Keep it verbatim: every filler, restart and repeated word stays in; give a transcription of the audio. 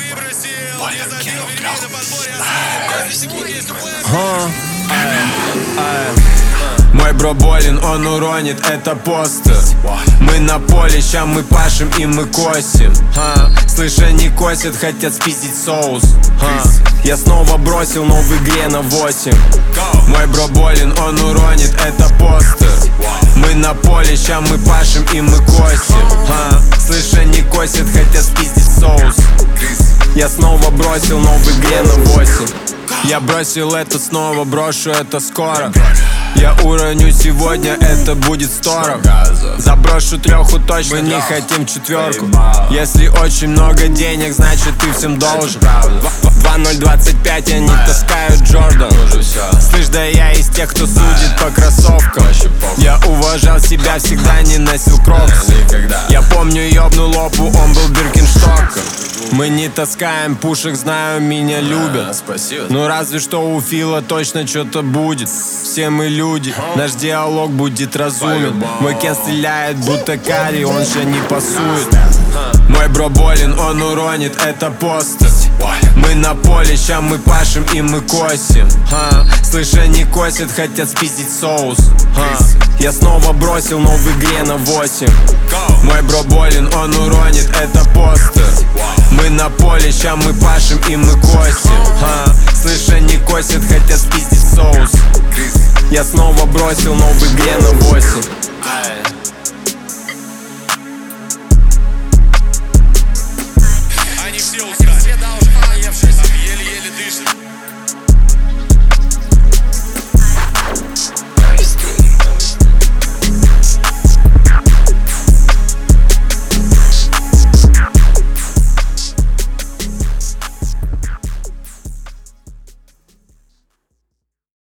Мой бро болен, он уронит, это постер. Мы на поле, ща мы пашем и мы косим. Ха. Слышь, они косят, хотят спиздить соус. Ха. Я снова бросил, но в игре на восемь. Мой бро болен, он уронит, это постер. Мы на поле, ща мы пашем и мы косим. Ха. Слышь, они косят, хотят спиздить соус. Я снова бросил, но в игре на восемь. Я бросил это, снова брошу это скоро. Я уроню сегодня, это будет сторов. Заброшу треху точно, мы не хотим четверку. Если очень много денег, значит ты всем должен. Два ноль двадцать пять, они таскают Джордан. Слышь, да я из тех, кто судит по кроссовкам. Я уважал себя, всегда не носил кроксы. Я помню, ёбнул лопу, он был Биркенштоком. Мы не таскаем пушек, знаю, меня любят. Ну разве что у Фила точно что-то будет. Все мы люди, наш диалог будет разумен. Мой Кен стреляет, будто Карри, он же не пасует. Мой бро болен, он уронит, это постер. Мы на поле, ща мы пашем и мы косим. Ха. Слышь, они косят, хотят спиздить соус. Ха. Я снова бросил, но в игре на восемь. Мой бро болен, он уронит, это постер. Мы на поле, ща мы пашем и мы косим. Ха. Слышь, они косят, хотят спиздить соус. Я снова бросил, но в игре на восемь.